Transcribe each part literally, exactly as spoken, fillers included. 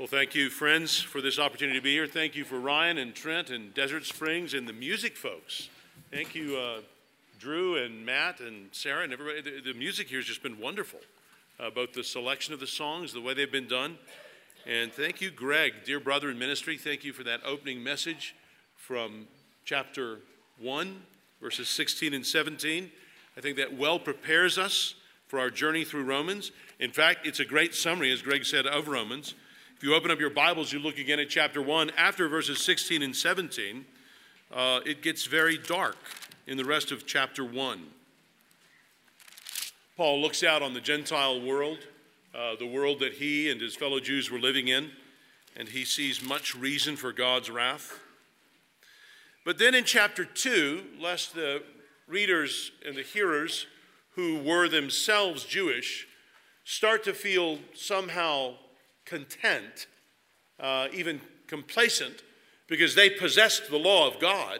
Well, thank you, friends, for this opportunity to be here. Thank you for Ryan and Trent and Desert Springs and the music folks. Thank you, uh, Drew and Matt and Sarah and everybody. The, the music here has just been wonderful, uh, both the selection of the songs, the way they've been done. And thank you, Greg, dear brother in ministry. Thank you for that opening message from chapter one, verses sixteen and seventeen. I think that well prepares us for our journey through Romans. In fact, it's a great summary, as Greg said, of Romans. If you open up your Bibles, you look again at chapter one, after verses sixteen and seventeen, uh, it gets very dark in the rest of chapter one. Paul looks out on the Gentile world, uh, the world that he and his fellow Jews were living in, and he sees much reason for God's wrath. But then in chapter two, lest the readers and the hearers who were themselves Jewish start to feel somehow content, uh, even complacent, because they possessed the law of God,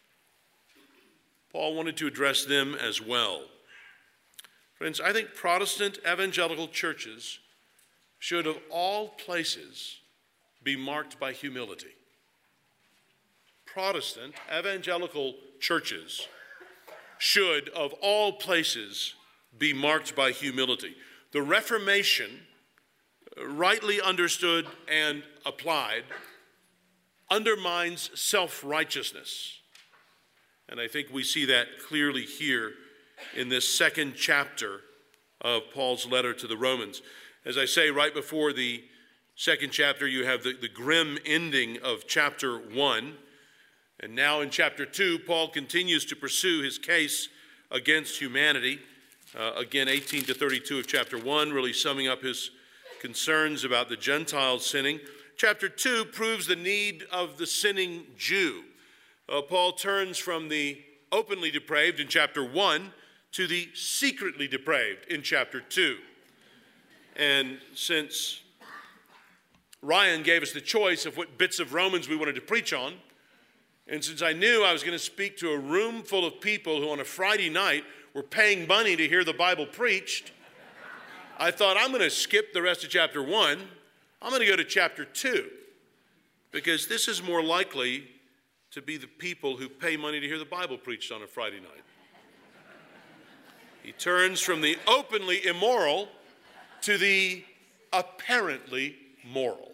Paul wanted to address them as well. Friends, I think Protestant evangelical churches should, of all places, be marked by humility. Protestant evangelical churches should, of all places, be marked by humility. The Reformation, rightly understood and applied, undermines self-righteousness. And I think we see that clearly here in this second chapter of Paul's letter to the Romans. As I say, right before the second chapter, you have the, the grim ending of chapter one. And now in chapter two, Paul continues to pursue his case against humanity. Uh, again, eighteen to thirty-two of chapter one, really summing up his concerns about the Gentiles sinning. Chapter two proves the need of the sinning Jew. Uh, Paul turns from the openly depraved in chapter one to the secretly depraved in chapter two. And since Ryan gave us the choice of what bits of Romans we wanted to preach on, and since I knew I was going to speak to a room full of people who on a Friday night were paying money to hear the Bible preached, I thought, I'm going to skip the rest of chapter one. I'm going to go to chapter two, because this is more likely to be the people who pay money to hear the Bible preached on a Friday night. He turns from the openly immoral to the apparently moral.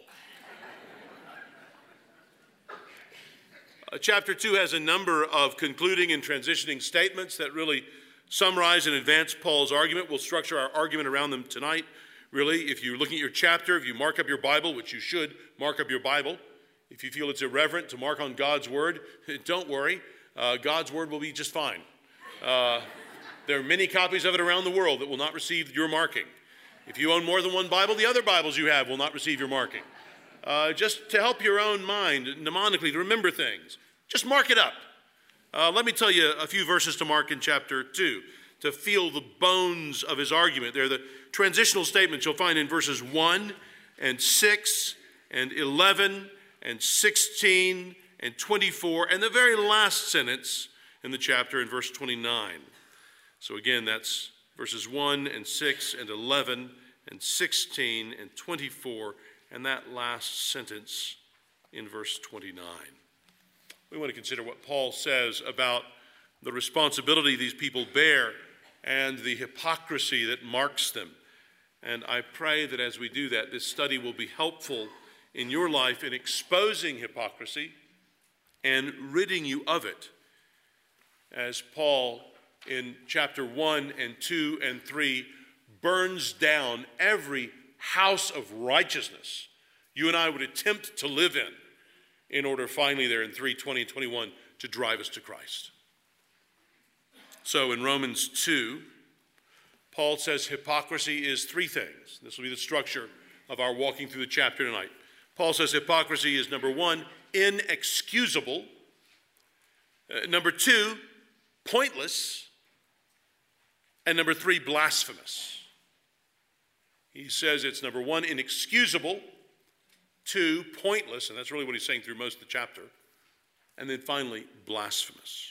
Uh, chapter two has a number of concluding and transitioning statements that really summarize and advance Paul's argument. We'll structure our argument around them tonight. Really, if you're looking at your chapter, if you mark up your Bible, which you should mark up your Bible, if you feel it's irreverent to mark on God's word, don't worry. Uh, God's word will be just fine. Uh, there are many copies of it around the world that will not receive your marking. If you own more than one Bible, the other Bibles you have will not receive your marking. Uh, just to help your own mind mnemonically to remember things, just mark it up. Uh, let me tell you a few verses to mark in chapter two to feel the bones of his argument. They're the transitional statements you'll find in verses one and six and eleven and sixteen and twenty-four and the very last sentence in the chapter in verse twenty-nine. So again, that's verses one and six and eleven and sixteen and twenty-four and that last sentence in verse twenty-nine. We want to consider what Paul says about the responsibility these people bear and the hypocrisy that marks them. And I pray that as we do that, this study will be helpful in your life in exposing hypocrisy and ridding you of it. As Paul in chapter one and two and three burns down every house of righteousness you and I would attempt to live in, in order finally there in three, twenty, and twenty-one to drive us to Christ. So in Romans two, Paul says hypocrisy is three things. This will be the structure of our walking through the chapter tonight. Paul says hypocrisy is, number one, inexcusable. Uh, number two, pointless. And number three, blasphemous. He says it's, number one, inexcusable. Two, pointless, and that's really what he's saying through most of the chapter. And then finally, blasphemous.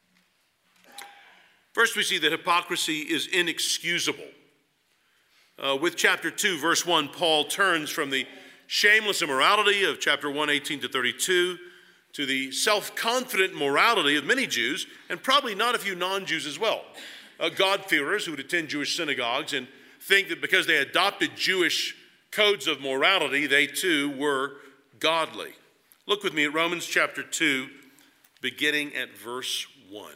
First, we see that hypocrisy is inexcusable. Uh, with chapter two, verse one, Paul turns from the shameless immorality of chapter one, eighteen to thirty-two, to the self-confident morality of many Jews, and probably not a few non-Jews as well. Uh, God-fearers who would attend Jewish synagogues and think that because they adopted Jewish codes of morality, they too were godly. Look with me at Romans chapter two, beginning at verse one.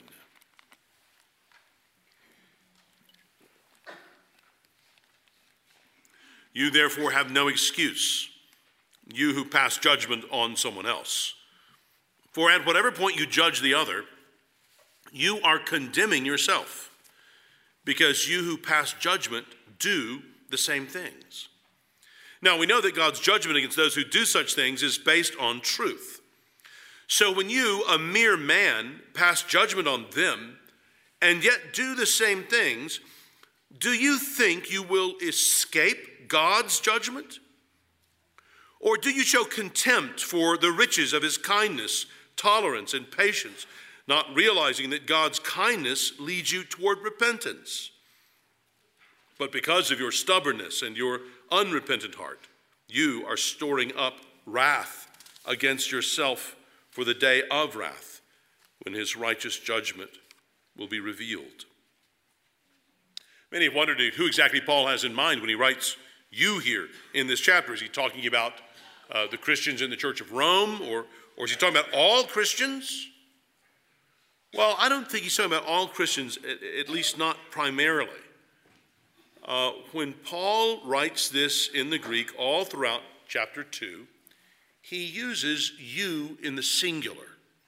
You therefore have no excuse, you who pass judgment on someone else. For at whatever point you judge the other, you are condemning yourself, because you who pass judgment do the same things. Now, we know that God's judgment against those who do such things is based on truth. So when you, a mere man, pass judgment on them and yet do the same things, do you think you will escape God's judgment? Or do you show contempt for the riches of his kindness, tolerance, and patience, not realizing that God's kindness leads you toward repentance? But because of your stubbornness and your unrepentant heart, you are storing up wrath against yourself for the day of wrath, when his righteous judgment will be revealed. Many have wondered who exactly Paul has in mind when he writes you here in this chapter. Is he talking about uh, the Christians in the Church of Rome, or, or is he talking about all Christians? Well, I don't think he's talking about all Christians, at, at least not primarily. Uh, when Paul writes this in the Greek all throughout chapter two, he uses you in the singular.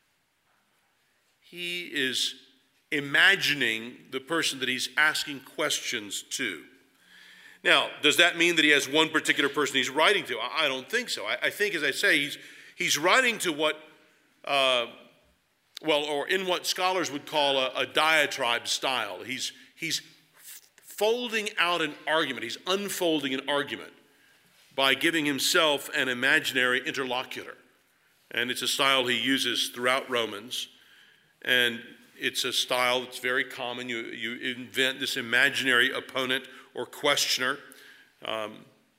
He is imagining the person that he's asking questions to. Now, does that mean that he has one particular person he's writing to? I don't think so. I, I think, as I say, he's, he's writing to what, uh, well, or in what scholars would call a, a diatribe style. He's, he's folding out an argument. He's unfolding an argument by giving himself an imaginary interlocutor. And it's a style he uses throughout Romans. And it's a style that's very common. You, you invent this imaginary opponent or questioner. Um,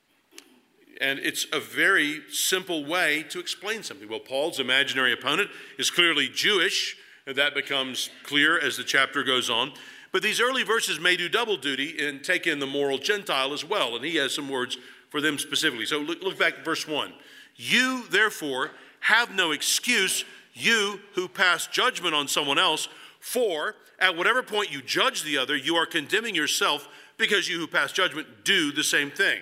and it's a very simple way to explain something. Well, Paul's imaginary opponent is clearly Jewish, and that becomes clear as the chapter goes on. But these early verses may do double duty and take in the moral Gentile as well, and he has some words for them specifically. So look, look back at verse one. You, therefore, have no excuse, you who pass judgment on someone else, for at whatever point you judge the other, you are condemning yourself, because you who pass judgment do the same thing.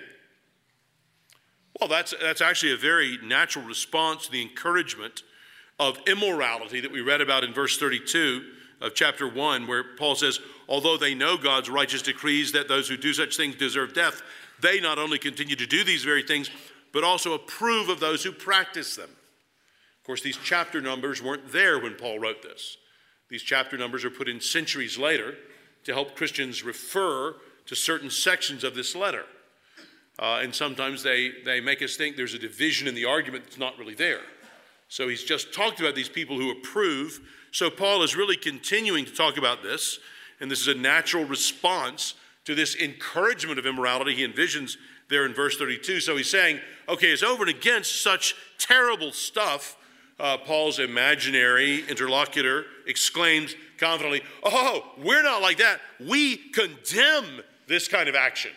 Well, that's, that's actually a very natural response to the encouragement of immorality that we read about in verse thirty-two of chapter one, where Paul says, although they know God's righteous decrees that those who do such things deserve death, they not only continue to do these very things, but also approve of those who practice them. Of course, these chapter numbers weren't there when Paul wrote this. These chapter numbers are put in centuries later to help Christians refer to certain sections of this letter. Uh, and sometimes they, they make us think there's a division in the argument that's not really there. So he's just talked about these people who approve. So Paul is really continuing to talk about this, and this is a natural response to this encouragement of immorality he envisions there in verse thirty-two. So he's saying, okay, it's over and against such terrible stuff. Uh, Paul's imaginary interlocutor exclaims confidently, oh, we're not like that. We condemn this kind of action.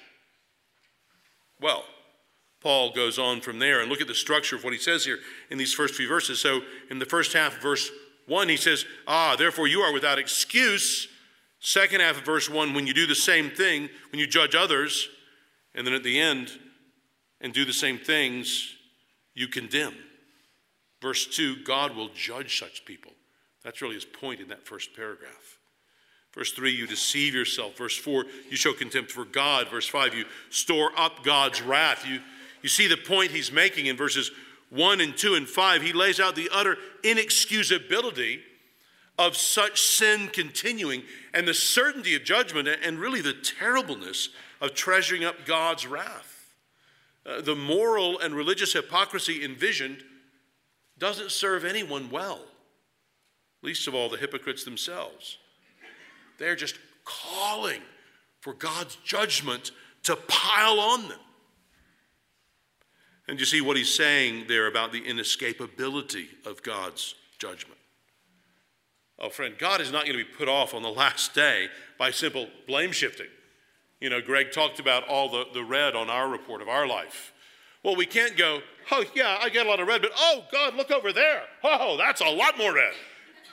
Well, Paul goes on from there, and look at the structure of what he says here in these first few verses. So in the first half of verse one, he says, ah, therefore you are without excuse. Second half of verse one, when you do the same thing, when you judge others, and then at the end, and do the same things, you condemn. Verse two, God will judge such people. That's really his point in that first paragraph. Verse three, you deceive yourself. Verse four, you show contempt for God. Verse five, you store up God's wrath. You, you see the point he's making in verses one and two and five. He lays out the utter inexcusability of such sin continuing and the certainty of judgment and really the terribleness of treasuring up God's wrath. Uh, the moral and religious hypocrisy envisioned doesn't serve anyone well, least of all the hypocrites themselves. They're just calling for God's judgment to pile on them. And you see what he's saying there about the inescapability of God's judgment. Oh, friend, God is not going to be put off on the last day by simple blame shifting. You know, Greg talked about all the, the red on our report of our life. Well, we can't go, oh, yeah, I get a lot of red, but oh, God, look over there. Oh, that's a lot more red.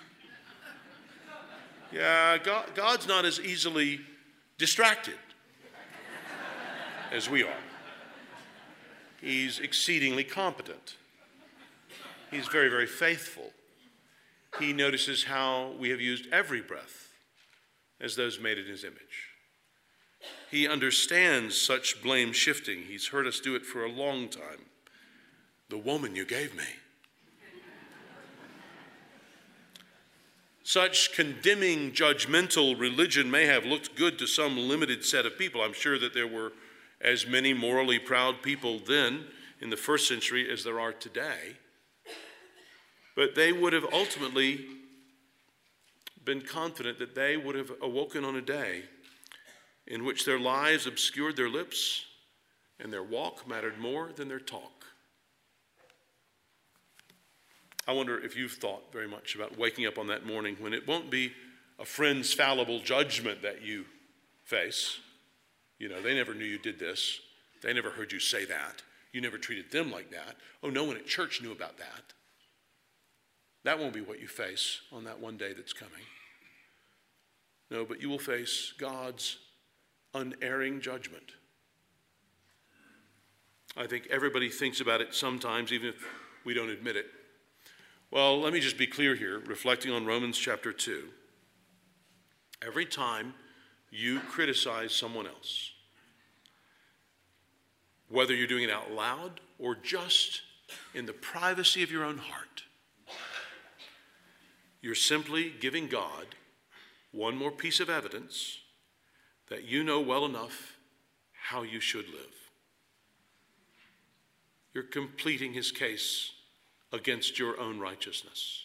Yeah, God, God's not as easily distracted as we are. He's exceedingly competent. He's very, very faithful. He notices how we have used every breath as those made in his image. He understands such blame shifting. He's heard us do it for a long time. The woman you gave me. Such condemning, judgmental religion may have looked good to some limited set of people. I'm sure that there were as many morally proud people then in the first century as there are today. But they would have ultimately been confident that they would have awoken on a day in which their lives obscured their lips and their walk mattered more than their talk. I wonder if you've thought very much about waking up on that morning when it won't be a friend's fallible judgment that you face. You know, they never knew you did this. They never heard you say that. You never treated them like that. Oh, no one at church knew about that. That won't be what you face on that one day that's coming. No, but you will face God's unerring judgment. I think everybody thinks about it sometimes, even if we don't admit it. Well, let me just be clear here, reflecting on Romans chapter two. Every time you criticize someone else, whether you're doing it out loud or just in the privacy of your own heart, you're simply giving God one more piece of evidence that you know well enough how you should live. You're completing his case against your own righteousness.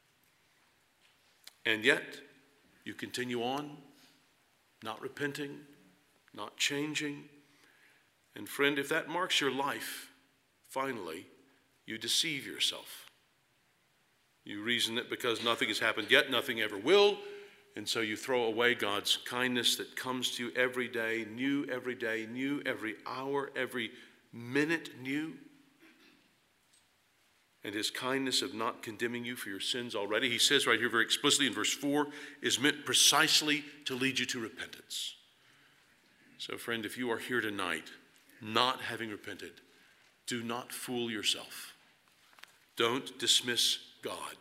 And yet, you continue on, not repenting, not changing. And friend, if that marks your life, finally, you deceive yourself. You reason that because nothing has happened yet, nothing ever will, and so you throw away God's kindness that comes to you every day, new every day, new every hour, every minute new. And his kindness of not condemning you for your sins already, he says right here very explicitly in verse four, is meant precisely to lead you to repentance. So friend, if you are here tonight not having repented, do not fool yourself. Don't dismiss God.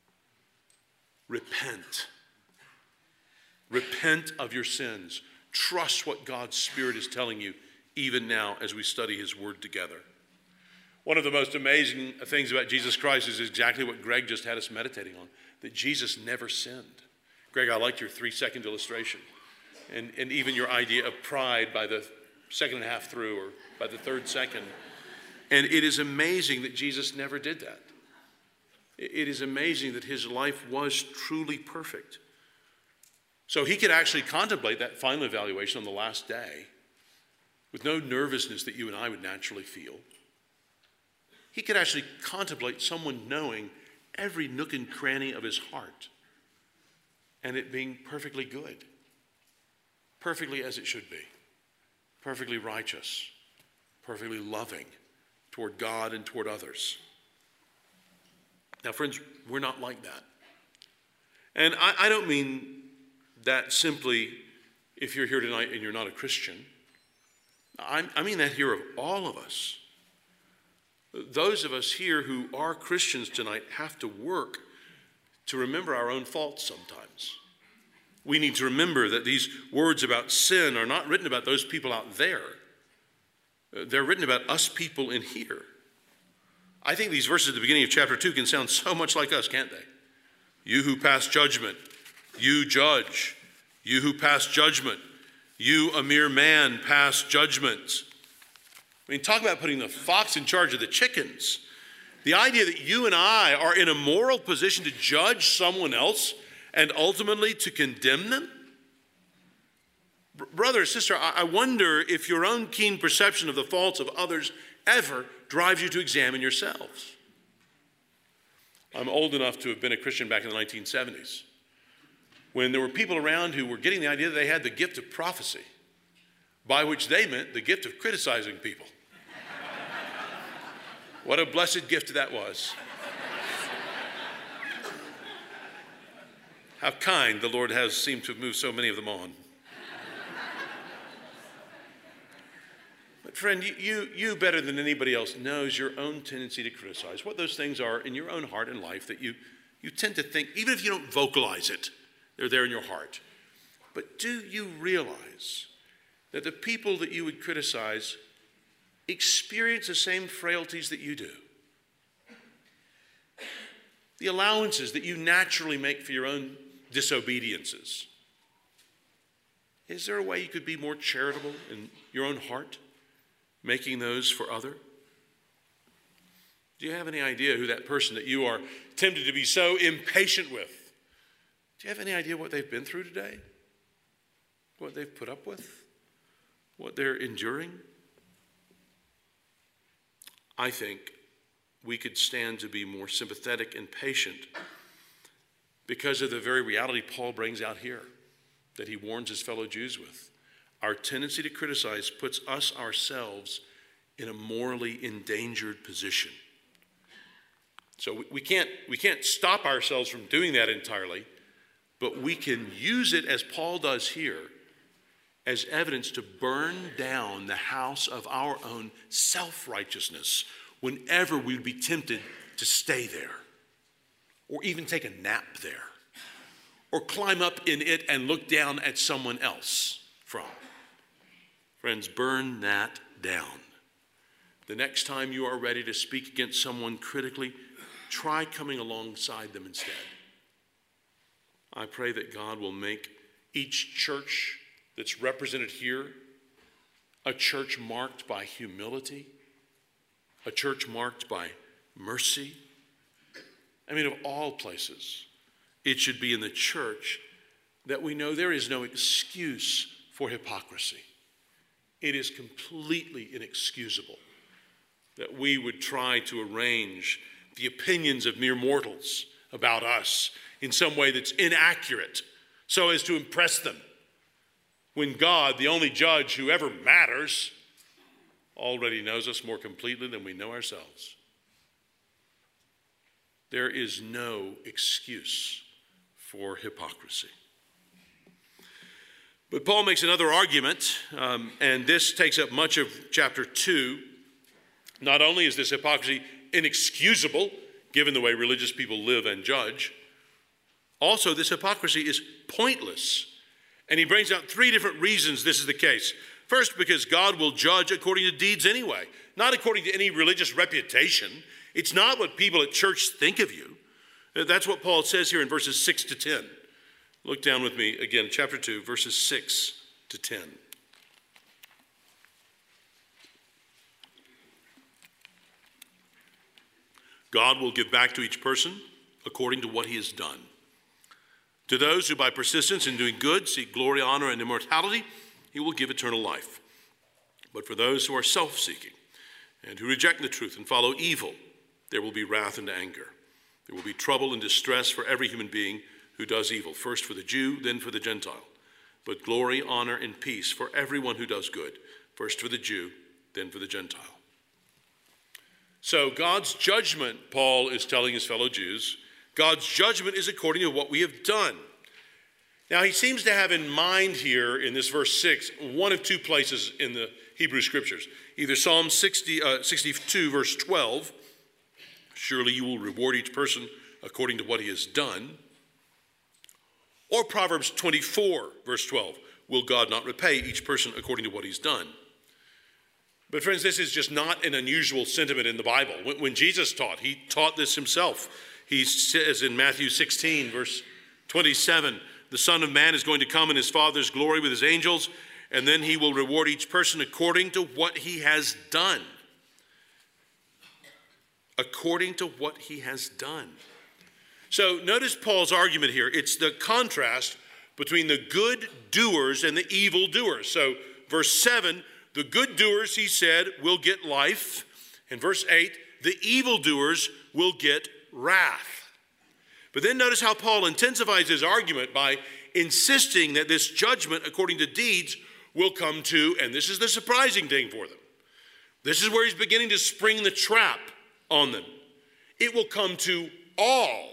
Repent. Repent of your sins. Trust what God's Spirit is telling you even now as we study his word together. One of the most amazing things about Jesus Christ is exactly what Greg just had us meditating on, that Jesus never sinned. Greg, I liked your three-second illustration, and, and even your idea of pride by the second and a half through or by the third second. And it is amazing that Jesus never did that. It is amazing that his life was truly perfect. So he could actually contemplate that final evaluation on the last day with no nervousness that you and I would naturally feel. He could actually contemplate someone knowing every nook and cranny of his heart and it being perfectly good, perfectly as it should be, perfectly righteous, perfectly loving toward God and toward others. Now, friends, we're not like that. And I, I don't mean that simply if you're here tonight and you're not a Christian. I, I mean that here of all of us. Those of us here who are Christians tonight have to work to remember our own faults sometimes. We need to remember that these words about sin are not written about those people out there. They're written about us people in here. I think these verses at the beginning of chapter two can sound so much like us, can't they? You who pass judgment, you judge. You who pass judgment, you a mere man pass judgment. I mean, talk about putting the fox in charge of the chickens. The idea that you and I are in a moral position to judge someone else and ultimately to condemn them. Brother or sister, I wonder if your own keen perception of the faults of others ever drives you to examine yourselves. I'm old enough to have been a Christian back in the nineteen seventies, when there were people around who were getting the idea that they had the gift of prophecy, by which they meant the gift of criticizing people. What a blessed gift that was. How kind the Lord has seemed to have moved so many of them on. But friend, you, you, you better than anybody else knows your own tendency to criticize, what those things are in your own heart and life that you, you tend to think, even if you don't vocalize it, they're there in your heart. But do you realize that the people that you would criticize experience the same frailties that you do? The allowances that you naturally make for your own disobediences. Is there a way you could be more charitable in your own heart, making those for other? Do you have any idea who that person that you are tempted to be so impatient with, do you have any idea what they've been through today? What they've put up with? What they're enduring? I think we could stand to be more sympathetic and patient because of the very reality Paul brings out here, that he warns his fellow Jews with. Our tendency to criticize puts us ourselves in a morally endangered position. So we, we can't, we can't stop ourselves from doing that entirely, but we can use it, as Paul does here, as evidence to burn down the house of our own self-righteousness whenever we would be tempted to stay there, or even take a nap there, or climb up in it and look down at someone else from. Friends, burn that down. The next time you are ready to speak against someone critically, try coming alongside them instead. I pray that God will make each church that's represented here a church marked by humility, a church marked by mercy. I mean, of all places, it should be in the church that we know there is no excuse for hypocrisy. It is completely inexcusable that we would try to arrange the opinions of mere mortals about us in some way that's inaccurate so as to impress them, when God, the only judge who ever matters, already knows us more completely than we know ourselves. There is no excuse for hypocrisy. But Paul makes another argument, um, and this takes up much of chapter two. Not only is this hypocrisy inexcusable, given the way religious people live and judge, also this hypocrisy is pointless. And he brings out three different reasons this is the case. First, because God will judge according to deeds anyway, not according to any religious reputation. It's not what people at church think of you. That's what Paul says here in verses six to ten. Look down with me again, chapter two, verses six to ten. God will give back to each person according to what he has done. To those who by persistence in doing good seek glory, honor, and immortality, he will give eternal life. But for those who are self-seeking and who reject the truth and follow evil, there will be wrath and anger. There will be trouble and distress for every human being who does evil, first for the Jew, then for the Gentile. But glory, honor, and peace for everyone who does good, first for the Jew, then for the Gentile. So God's judgment, Paul is telling his fellow Jews, God's judgment is according to what we have done. Now, he seems to have in mind here in this verse six, one of two places in the Hebrew Scriptures. Either Psalm sixty, uh, sixty-two, verse twelve, surely you will reward each person according to what he has done. Or Proverbs twenty-four, verse twelve, will God not repay each person according to what he's done? But friends, this is just not an unusual sentiment in the Bible. When, when Jesus taught, he taught this himself. He says in Matthew sixteen, verse twenty-seven, the Son of Man is going to come in his Father's glory with his angels, and then he will reward each person according to what he has done. According to what he has done. So notice Paul's argument here. It's the contrast between the good doers and the evil doers. So verse seven, the good doers, he said, will get life. In verse eight, the evildoers will get wrath. But then notice how Paul intensifies his argument by insisting that this judgment according to deeds will come to, and this is the surprising thing for them. This is where he's beginning to spring the trap on them. It will come to all,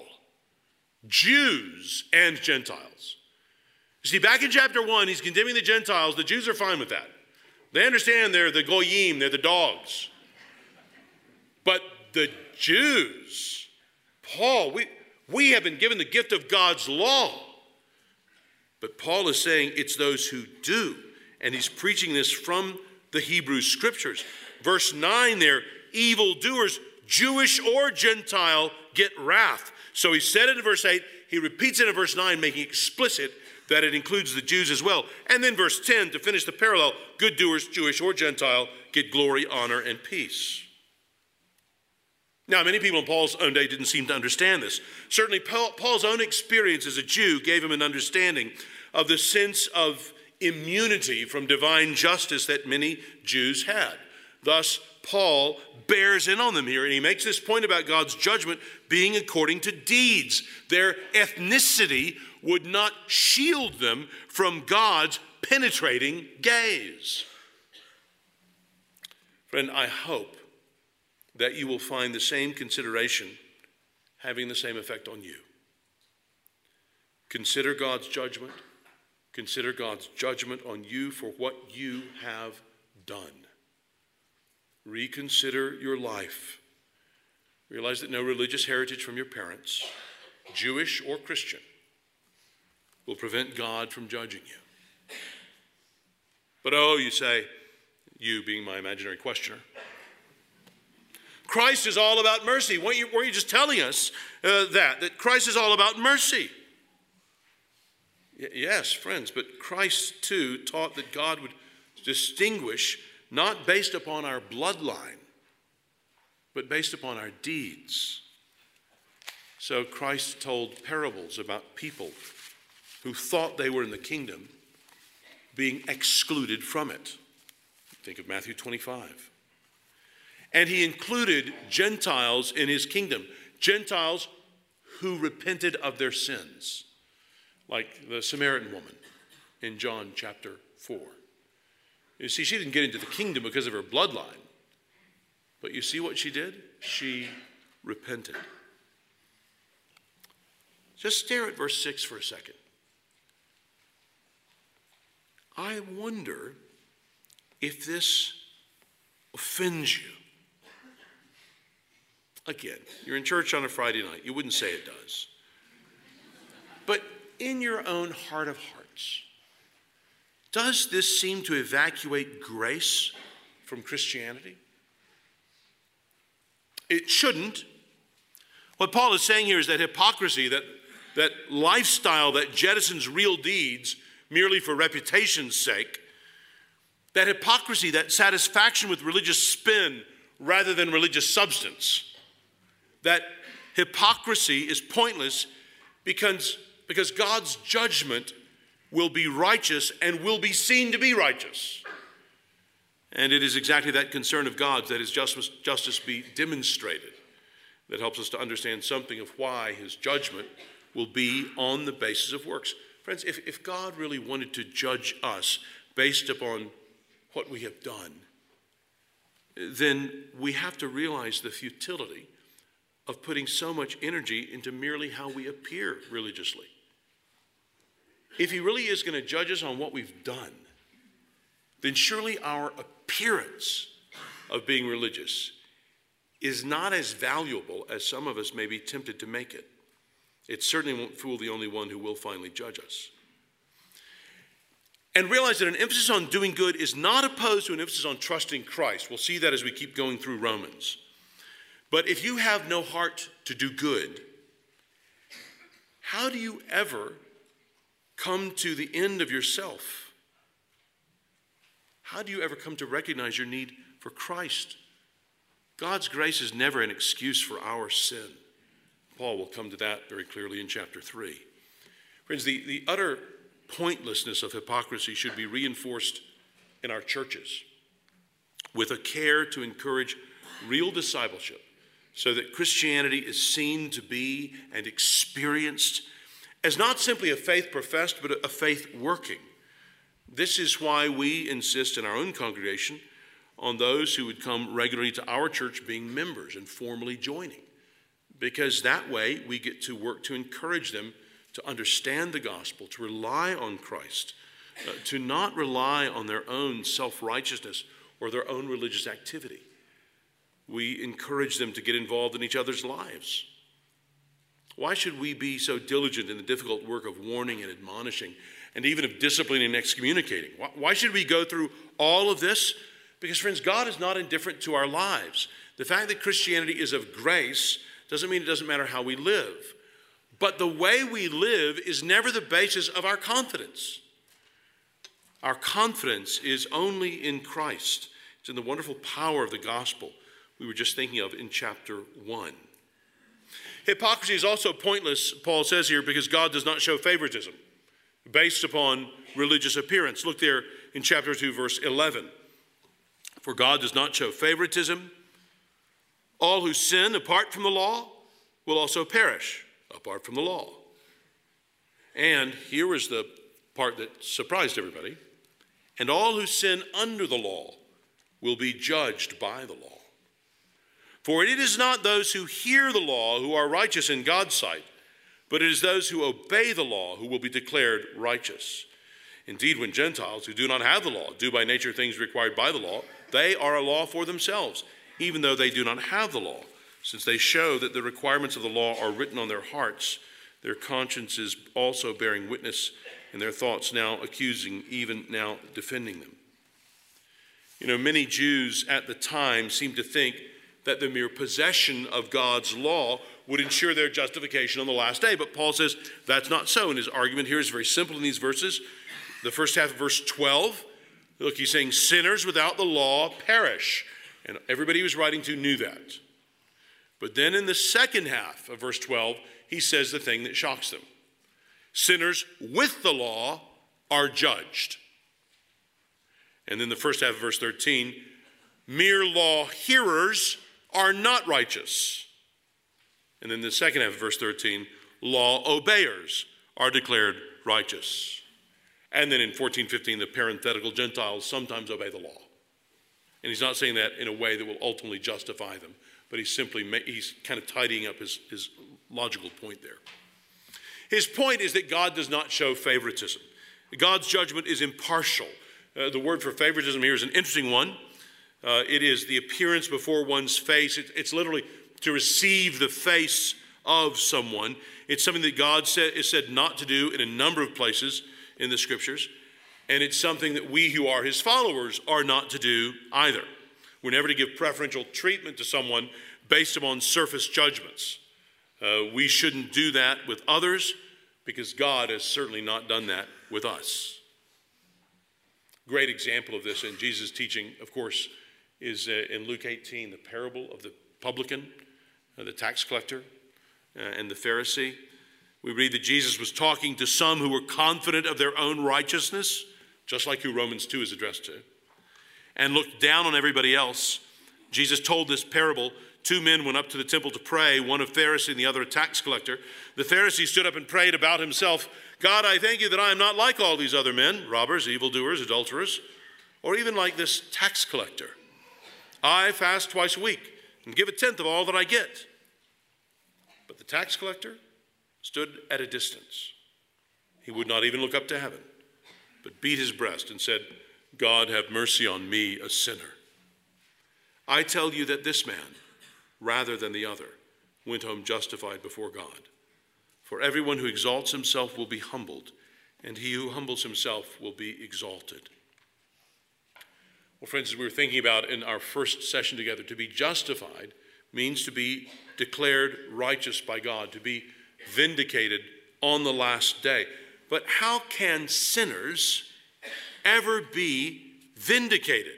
Jews and Gentiles. You see, back in chapter one, he's condemning the Gentiles. The Jews are fine with that. They understand they're the goyim, they're the dogs. But the Jews, Paul, we, we have been given the gift of God's law. But Paul is saying it's those who do. And he's preaching this from the Hebrew scriptures. Verse nine there, evildoers, Jewish or Gentile, get wrath. So he said it in verse eight. He repeats it in verse nine, making explicit that it includes the Jews as well. And then verse ten, to finish the parallel, good doers, Jewish or Gentile, get glory, honor, and peace. Now, many people in Paul's own day didn't seem to understand this. Certainly, Paul, Paul's own experience as a Jew gave him an understanding of the sense of immunity from divine justice that many Jews had. Thus, Paul bears in on them here, and he makes this point about God's judgment being according to deeds. Their ethnicity would not shield them from God's penetrating gaze. Friend, I hope that you will find the same consideration having the same effect on you. Consider God's judgment. Consider God's judgment on you for what you have done. Reconsider your life. Realize that no religious heritage from your parents, Jewish or Christian, will prevent God from judging you. But oh, you say, you being my imaginary questioner, Christ is all about mercy. Weren't you, weren't you just telling us uh, that, that Christ is all about mercy? Y- yes, friends, but Christ too taught that God would distinguish not based upon our bloodline, but based upon our deeds. So Christ told parables about people who thought they were in the kingdom being excluded from it. Think of Matthew twenty-five. And he included Gentiles in his kingdom, Gentiles who repented of their sins, like the Samaritan woman in John chapter four. You see, she didn't get into the kingdom because of her bloodline, but you see what she did? She repented. Just stare at verse six for a second. I wonder if this offends you. Again, you're in church on a Friday night. You wouldn't say it does. But in your own heart of hearts, does this seem to evacuate grace from Christianity? It shouldn't. What Paul is saying here is that hypocrisy, that, that lifestyle that jettisons real deeds merely for reputation's sake, that hypocrisy, that satisfaction with religious spin rather than religious substance, that hypocrisy is pointless because, because God's judgment will be righteous and will be seen to be righteous. And it is exactly that concern of God's that his justice, justice be demonstrated that helps us to understand something of why his judgment will be on the basis of works. Friends, if, if God really wanted to judge us based upon what we have done, then we have to realize the futility of putting so much energy into merely how we appear religiously. If he really is going to judge us on what we've done, then surely our appearance of being religious is not as valuable as some of us may be tempted to make it. It certainly won't fool the only one who will finally judge us. And realize that an emphasis on doing good is not opposed to an emphasis on trusting Christ. We'll see that as we keep going through Romans. But if you have no heart to do good, how do you ever come to the end of yourself? How do you ever come to recognize your need for Christ? God's grace is never an excuse for our sin. Paul will come to that very clearly in chapter three. Friends, the, the utter pointlessness of hypocrisy should be reinforced in our churches with a care to encourage real discipleship, so that Christianity is seen to be and experienced as not simply a faith professed, but a faith working. This is why we insist in our own congregation on those who would come regularly to our church being members and formally joining, because that way we get to work to encourage them to understand the gospel, to rely on Christ, uh, to not rely on their own self-righteousness or their own religious activity. We encourage them to get involved in each other's lives. Why should we be so diligent in the difficult work of warning and admonishing, and even of disciplining and excommunicating? Why, why should we go through all of this? Because, friends, God is not indifferent to our lives. The fact that Christianity is of grace doesn't mean it doesn't matter how we live. But the way we live is never the basis of our confidence. Our confidence is only in Christ. It's in the wonderful power of the gospel we were just thinking of in chapter one. Hypocrisy is also pointless, Paul says here, because God does not show favoritism based upon religious appearance. Look there in chapter two, verse eleven. For God does not show favoritism. All who sin apart from the law will also perish apart from the law. And here is the part that surprised everybody. And all who sin under the law will be judged by the law. For it is not those who hear the law who are righteous in God's sight, but it is those who obey the law who will be declared righteous. Indeed, when Gentiles who do not have the law do by nature things required by the law, they are a law for themselves, even though they do not have the law, since they show that the requirements of the law are written on their hearts, their consciences also bearing witness, and their thoughts now accusing, even now defending them. You know, many Jews at the time seemed to think that the mere possession of God's law would ensure their justification on the last day. But Paul says that's not so. And his argument here is very simple in these verses. The first half of verse twelve, look, he's saying sinners without the law perish. And everybody he was writing to knew that. But then in the second half of verse twelve, he says the thing that shocks them. Sinners with the law are judged. And then the first half of verse thirteen, mere law hearers are not righteous. And then the second half of verse thirteen, law obeyers are declared righteous. And then in fourteen fifteen, the parenthetical Gentiles sometimes obey the law. And he's not saying that in a way that will ultimately justify them, but he's simply, he's kind of tidying up his, his logical point there. His point is that God does not show favoritism. God's judgment is impartial. Uh, the word for favoritism here is an interesting one. Uh, it is the appearance before one's face. It, it's literally to receive the face of someone. It's something that God said, is said not to do in a number of places in the scriptures. And it's something that we who are his followers are not to do either. We're never to give preferential treatment to someone based upon surface judgments. Uh, we shouldn't do that with others because God has certainly not done that with us. Great example of this in Jesus' teaching, of course, is uh, in Luke eighteen, the parable of the publican, uh, the tax collector, uh, and the Pharisee. We read that Jesus was talking to some who were confident of their own righteousness, just like who Romans two is addressed to, and looked down on everybody else. Jesus told this parable. Two men went up to the temple to pray, one a Pharisee and the other a tax collector. The Pharisee stood up and prayed about himself, God, I thank you that I am not like all these other men, robbers, evildoers, adulterers, or even like this tax collector. I fast twice a week and give a tenth of all that I get. But the tax collector stood at a distance. He would not even look up to heaven, but beat his breast and said, God, have mercy on me, a sinner. I tell you that this man, rather than the other, went home justified before God. For everyone who exalts himself will be humbled, and he who humbles himself will be exalted. Well, friends, as we were thinking about in our first session together, to be justified means to be declared righteous by God, to be vindicated on the last day. But how can sinners ever be vindicated?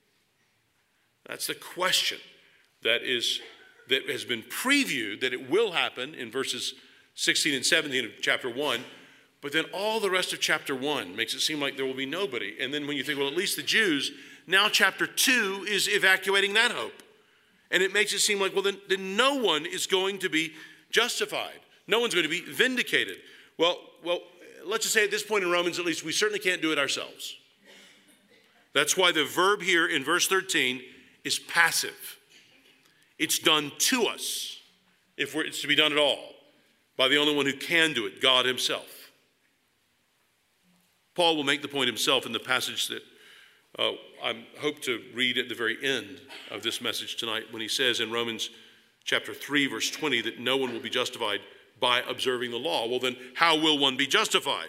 That's the question that is that has been previewed, that it will happen in verses sixteen and seventeen of chapter one. But then all the rest of chapter one makes it seem like there will be nobody. And then when you think, well, at least the Jews, now chapter two is evacuating that hope And it makes it seem like, well, then, then no one is going to be justified. No one's going to be vindicated. Well, well, let's just say at this point in Romans, at least, we certainly can't do it ourselves. That's why the verb here in verse thirteen is passive. It's done to us, if we're, it's to be done at all, by the only one who can do it, God himself. Paul will make the point himself in the passage that uh, I hope to read at the very end of this message tonight, when he says in Romans chapter three, verse twenty, that no one will be justified by observing the law. Well, then how will one be justified?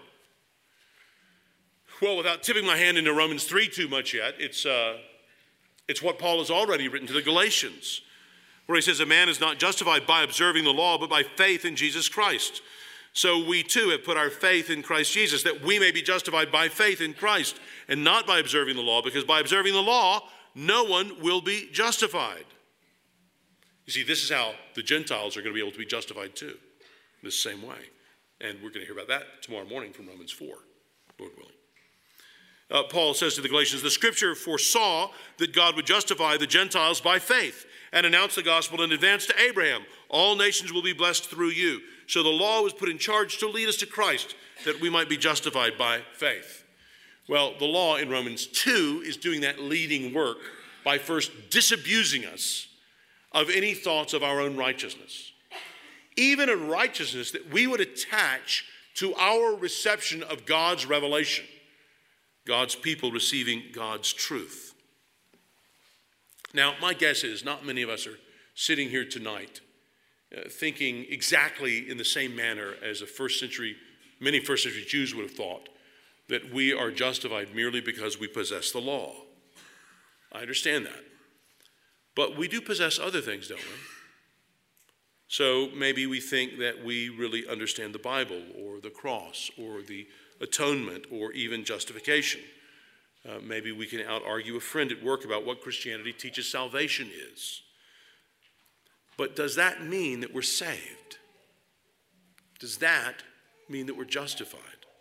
Well, without tipping my hand into Romans three too much yet, it's, uh, it's what Paul has already written to the Galatians, where he says a man is not justified by observing the law, but by faith in Jesus Christ. So we too have put our faith in Christ Jesus, that we may be justified by faith in Christ and not by observing the law, because by observing the law, no one will be justified. You see, this is how the Gentiles are going to be able to be justified too, the same way. And we're going to hear about that tomorrow morning from Romans four, Lord willing. Uh, Paul says to the Galatians, the scripture foresaw that God would justify the Gentiles by faith and announce the gospel in advance to Abraham. All nations will be blessed through you. So the law was put in charge to lead us to Christ, that we might be justified by faith. Well, the law in Romans two is doing that leading work by first disabusing us of any thoughts of our own righteousness. Even a righteousness that we would attach to our reception of God's revelation. God's people receiving God's truth. Now, my guess is not many of us are sitting here tonight uh, thinking exactly in the same manner as a first century, many first century Jews would have thought, that we are justified merely because we possess the law. I understand that. But we do possess other things, don't we? So maybe we think that we really understand the Bible or the cross or the atonement or even justification. Uh, maybe we can out-argue a friend at work about what Christianity teaches salvation is. But does that mean that we're saved? Does that mean that we're justified?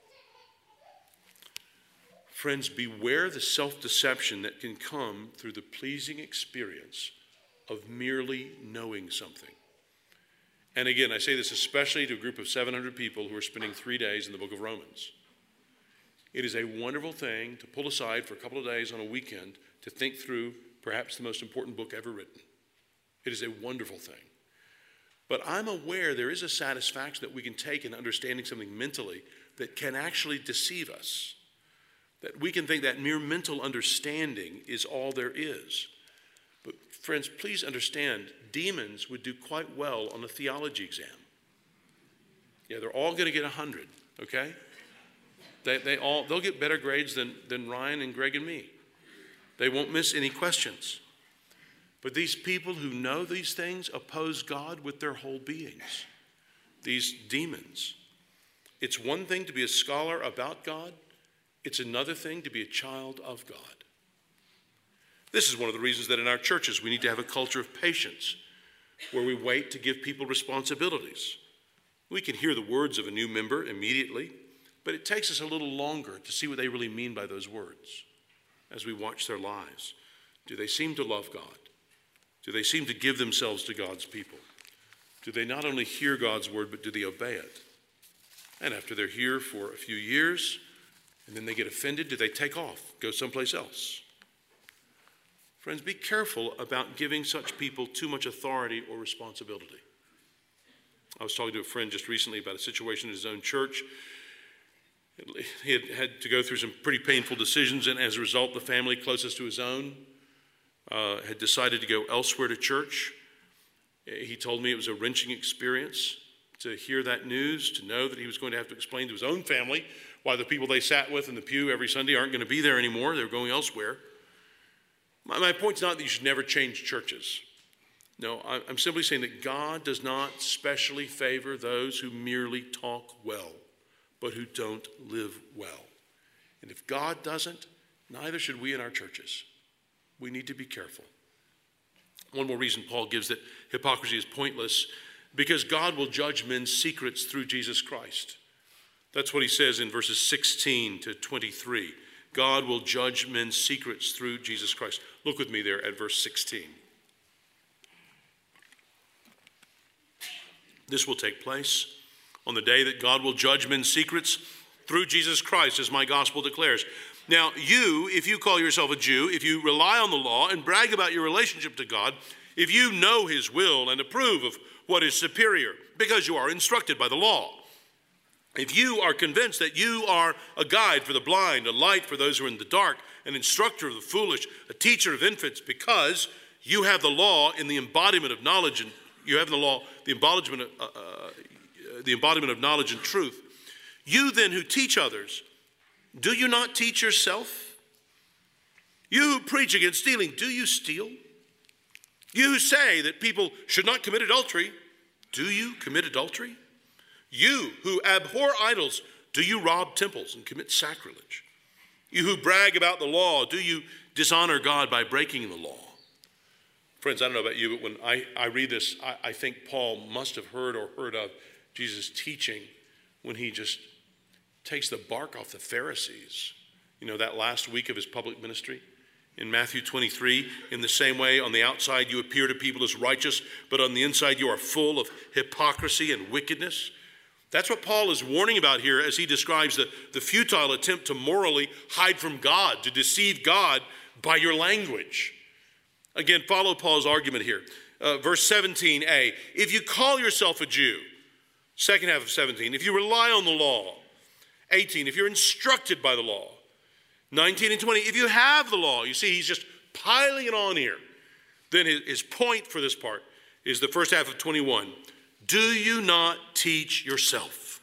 Friends, beware the self-deception that can come through the pleasing experience of merely knowing something. And again, I say this especially to a group of seven hundred people who are spending three days in the book of Romans. It is a wonderful thing to pull aside for a couple of days on a weekend to think through perhaps the most important book ever written. It is a wonderful thing. But I'm aware there is a satisfaction that we can take in understanding something mentally that can actually deceive us. That we can think that mere mental understanding is all there is. But friends, please understand, demons would do quite well on a theology exam. Yeah, they're all going to get one hundred, okay? They, they all, they'll get better grades than, than Ryan and Greg and me. They won't miss any questions. But these people who know these things oppose God with their whole beings. These demons. It's one thing to be a scholar about God. It's another thing to be a child of God. This is one of the reasons that in our churches we need to have a culture of patience, where we wait to give people responsibilities. We can hear the words of a new member immediately, but it takes us a little longer to see what they really mean by those words as we watch their lives. Do they seem to love God? Do they seem to give themselves to God's people? Do they not only hear God's word, but do they obey it? And after they're here for a few years, and then they get offended, do they take off, go someplace else? Friends, be careful about giving such people too much authority or responsibility. I was talking to a friend just recently about a situation in his own church. He had had to go through some pretty painful decisions, and as a result, the family closest to his own uh, had decided to go elsewhere to church. He told me it was a wrenching experience to hear that news, to know that he was going to have to explain to his own family why the people they sat with in the pew every Sunday aren't going to be there anymore. They're going elsewhere. My, my point's not that you should never change churches. No, I'm simply saying that God does not specially favor those who merely talk well, but who don't live well. And if God doesn't, neither should we in our churches. We need to be careful. One more reason Paul gives that hypocrisy is pointless, because God will judge men's secrets through Jesus Christ. That's what he says in verses sixteen to twenty-three. God will judge men's secrets through Jesus Christ. Look with me there at verse sixteen. This will take place on the day that God will judge men's secrets through Jesus Christ, as my gospel declares. Now, you, if you call yourself a Jew, if you rely on the law and brag about your relationship to God, if you know his will and approve of what is superior, because you are instructed by the law, if you are convinced that you are a guide for the blind, a light for those who are in the dark, an instructor of the foolish, a teacher of infants, because you have the law in the embodiment of knowledge, and you have in the law the embodiment of, uh, uh, the embodiment of knowledge and truth, you then who teach others, do you not teach yourself? You who preach against stealing, do you steal? You who say that people should not commit adultery, do you commit adultery? You who abhor idols, do you rob temples and commit sacrilege? You who brag about the law, do you dishonor God by breaking the law? Friends, I don't know about you, but when I, I read this, I, I think Paul must have heard or heard of Jesus' teaching when he just takes the bark off the Pharisees. You know, that last week of his public ministry. In Matthew twenty-three, in the same way, on the outside you appear to people as righteous, but on the inside you are full of hypocrisy and wickedness. That's what Paul is warning about here as he describes the, the futile attempt to morally hide from God, to deceive God by your language. Again, follow Paul's argument here. Uh, verse seventeen a, if you call yourself a Jew, second half of seventeen, if you rely on the law, eighteen, if you're instructed by the law, nineteen and twenty, if you have the law, you see he's just piling it on here. Then his, his point for this part is the first half of twenty-one. Do you not teach yourself?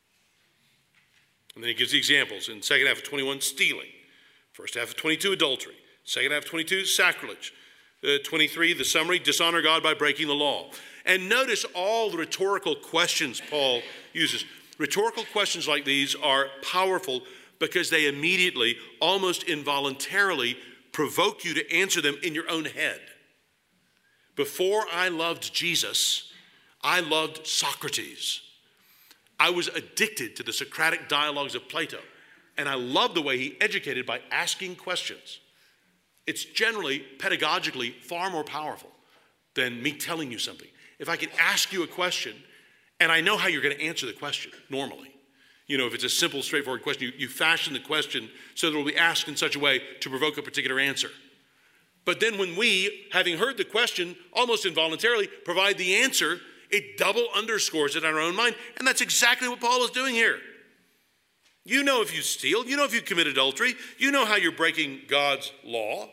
And then he gives the examples. In second half of twenty-one, stealing. First half of twenty-two, adultery. Second half of twenty-two, sacrilege. Uh, twenty-three, the summary, dishonor God by breaking the law. And notice all the rhetorical questions Paul uses. Rhetorical questions like these are powerful because they immediately, almost involuntarily, provoke you to answer them in your own head. Before I loved Jesus, I loved Socrates. I was addicted to the Socratic dialogues of Plato, and I loved the way he educated by asking questions. It's generally, pedagogically, far more powerful than me telling you something. If I can ask you a question, and I know how you're going to answer the question normally. You know, if it's a simple, straightforward question, you, you fashion the question so that it will be asked in such a way to provoke a particular answer. But then when we, having heard the question, almost involuntarily provide the answer, it double underscores it in our own mind. And that's exactly what Paul is doing here. You know if you steal, you know if you commit adultery, you know how you're breaking God's law.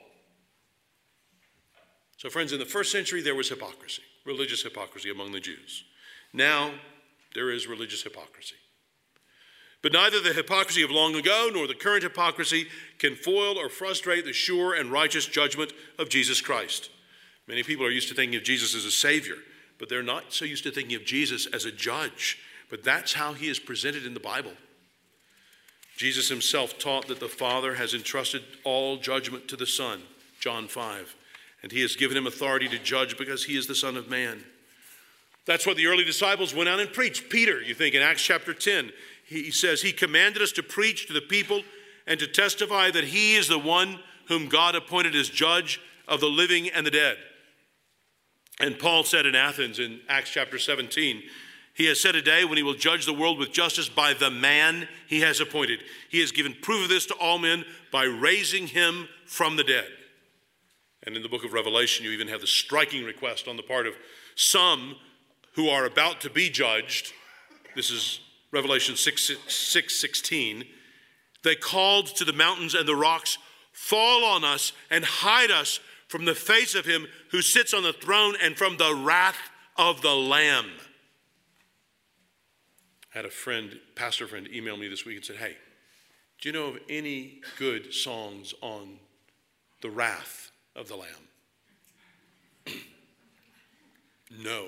So friends, in the first century, there was hypocrisy, religious hypocrisy among the Jews. Now, there is religious hypocrisy. But neither the hypocrisy of long ago nor the current hypocrisy can foil or frustrate the sure and righteous judgment of Jesus Christ. Many people are used to thinking of Jesus as a savior, but they're not so used to thinking of Jesus as a judge. But that's how he is presented in the Bible. Jesus himself taught that the Father has entrusted all judgment to the Son, John five, and he has given him authority to judge because he is the Son of Man. That's what the early disciples went out and preached. Peter, you think in Acts chapter ten, he says he commanded us to preach to the people and to testify that he is the one whom God appointed as judge of the living and the dead. And Paul said in Athens in Acts chapter seventeen, he has said a day when he will judge the world with justice by the man he has appointed. He has given proof of this to all men by raising him from the dead. And in the book of Revelation, you even have the striking request on the part of some who are about to be judged. This is Revelation six sixteen. They called to the mountains and the rocks, fall on us and hide us from the face of him who sits on the throne and from the wrath of the Lamb. I had a friend, pastor friend, email me this week and said, hey, do you know of any good songs on the wrath of the Lamb? No.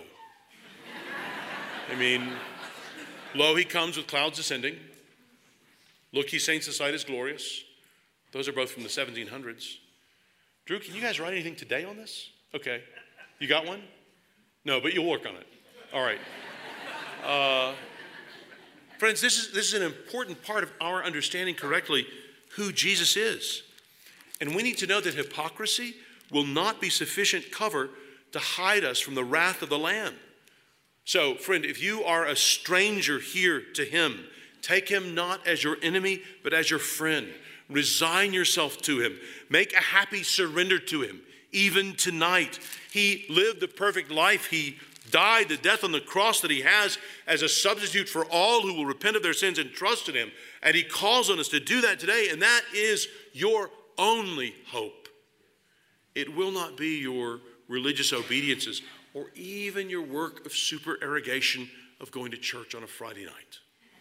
I mean, lo, he comes with clouds descending. Look, he saints the sight is glorious. Those are both from the seventeen hundreds. Drew, can you guys write anything today on this? Okay. You got one? No, but you'll work on it. All right. Uh, friends, this is, this is an important part of our understanding correctly who Jesus is. And we need to know that hypocrisy will not be sufficient cover to hide us from the wrath of the Lamb. So, friend, if you are a stranger here to him, take him not as your enemy, but as your friend. Resign yourself to him. Make a happy surrender to him, even tonight. He lived the perfect life. He died the death on the cross that he has as a substitute for all who will repent of their sins and trust in him. And he calls on us to do that today, and that is your only hope. It will not be your religious obediences or even your work of supererogation of going to church on a Friday night.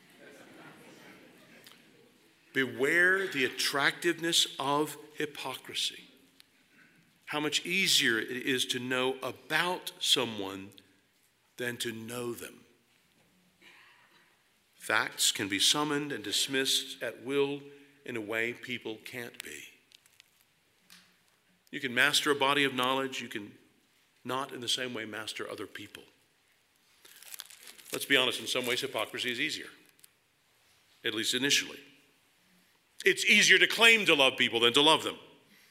Beware the attractiveness of hypocrisy. How much easier it is to know about someone than to know them. Facts can be summoned and dismissed at will in a way people can't be. You can master a body of knowledge. You can not in the same way master other people. Let's be honest, in some ways hypocrisy is easier, at least initially. It's easier to claim to love people than to love them.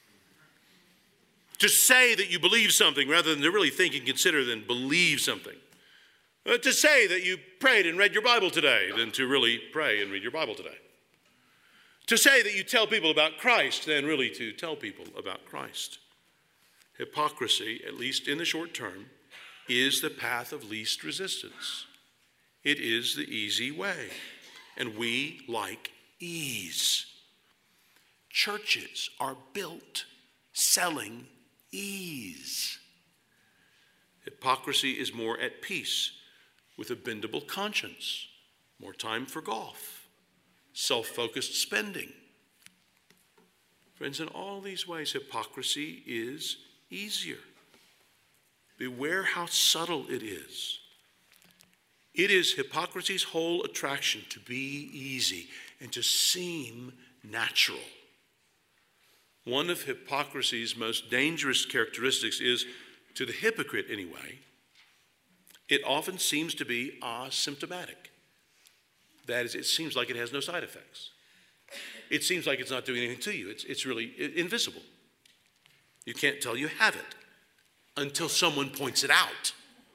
To say that you believe something rather than to really think and consider than believe something. Uh, to say that you prayed and read your Bible today than to really pray and read your Bible today. To say that you tell people about Christ than really to tell people about Christ. Hypocrisy, at least in the short term, is the path of least resistance. It is the easy way, and we like ease. Churches are built selling ease. Hypocrisy is more at peace with a bendable conscience, more time for golf, self-focused spending. Friends, in all these ways, hypocrisy is easier. Beware how subtle it is. It is hypocrisy's whole attraction to be easy and to seem natural. One of hypocrisy's most dangerous characteristics is, to the hypocrite anyway, it often seems to be asymptomatic. That is, it seems like it has no side effects. It seems like it's not doing anything to you. It's, it's really invisible. You can't tell you have it until someone points it out.